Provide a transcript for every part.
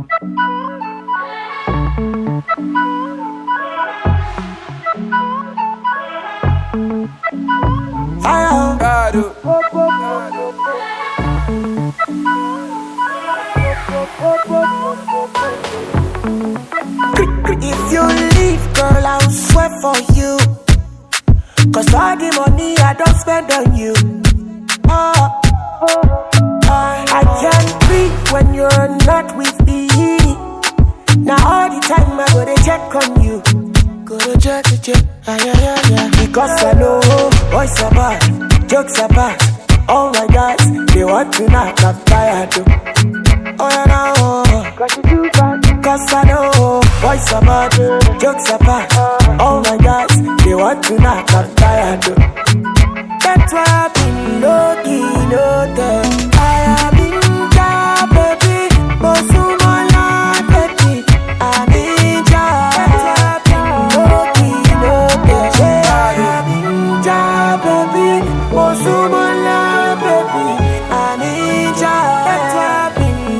If you leave, girl, I'll swear for you. Cause all the money I don't spend on you. I can't breathe when you're not with me. Now all the time I go to check on you. Go to check, because I know boys are bad, jokes are bad. All my guys, they want to knock, I'm tired too. Oh yeah, no, cause I know boys are bad, jokes are bad. All my guys, they want to knock, I'm tired too. That's why I've been low-key, low-key. I have been down, baby, but soon my life, baby, I'm in job. That's why I've been low-key, low-key. I have been down, baby, but soon my life, baby, I'm in job. That's why I've been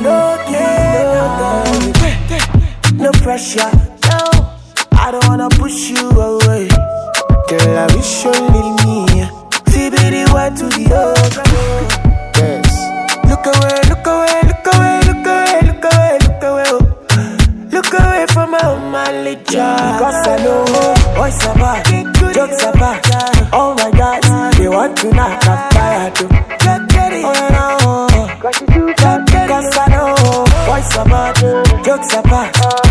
low-key, low-key. No pressure, no, I don't wanna push you away. Girl, I wish you leave me. To the ocean. Yes. Look away, look away, look away, look away, look away, look away. Look away from my licha. Cause I know boys are bad, jokes are bad. All my guys, they want to knock, I'm tired too. Oh no, cause I know boys are bad, jokes are bad.